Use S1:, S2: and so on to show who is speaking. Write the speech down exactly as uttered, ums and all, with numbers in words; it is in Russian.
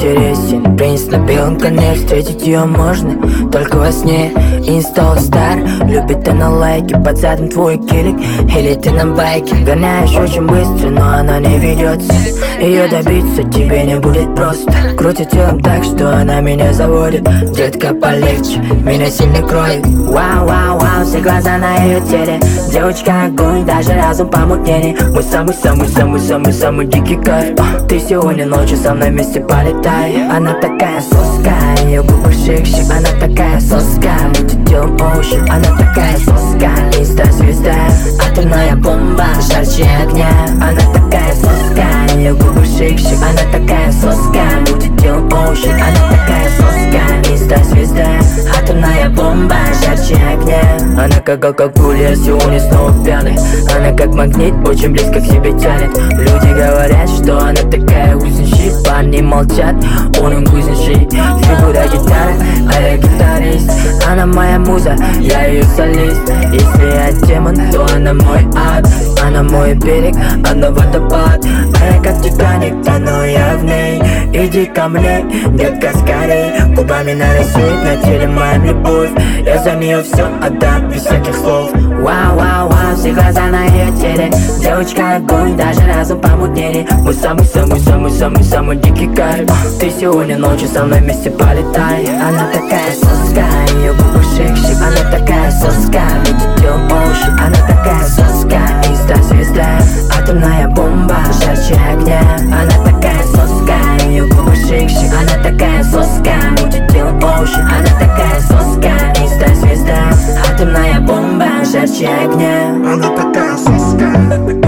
S1: интересен. Принц на белом коне, встретить ее можно только во сне. Инстал стар, любит она лайки, под задом твой килик. Или ты на байке, гоняешь очень быстро, но она не ведется. Ее добиться тебе не будет просто. Крутит телом так, что она меня заводит. Детка, полегче, меня сильно кроет. Вау, вау, вау, все глаза на ее теле. Девочка огонь, даже разум помутнение. Мой самый-самый-самый-самый-самый дикий кайф. Ты сегодня ночью со мной вместе полетай. Она такая соска, ее губы шик-шик. Она такая соска, мы делаем оушен. Она такая соска, инста-звезда, атомная бомба, жарче огня. Она такая соска, ее губы шик-шик. Она такая соска, мы делаем оушен. Она такая соска, инста-звезда, атомная бомба, жарче огня. Она как алкоголь, я сегодня снова пьяный. Она как магнит, очень близко к себе тянет. Люди говорят, что она такая узнищий. Парни молчат, он узнищий. Фигура гитара, а я гитарист. Она моя муза, я ее солист. Если я демон, то она мой ад. Она мой берег, она водопад. А я как Титаник, тону я в ней. Иди ко мне, детка, скорей. Губами нарисует на теле моя любовь. Я за нее все отдам, без всяких слов. Вау, вау, вау, все глаза на ее теле. Девочка огонь, даже разум помутнение. Мой самый-самый-самый-самый-самый дикий кайф. Ты сегодня ночью со мной вместе полетай. Она такая соска, ее губы шик-шик. Она такая соска, мы делаем оушен. Она такая соска, инста-звезда, атомная бомба, жарче огня. Она такая соска, ее губы шик-шик. Она такая соска, мы делаем оушен. Она такая соска, инста-звезда, атомная бомба, жарче огня.
S2: Она такая соска.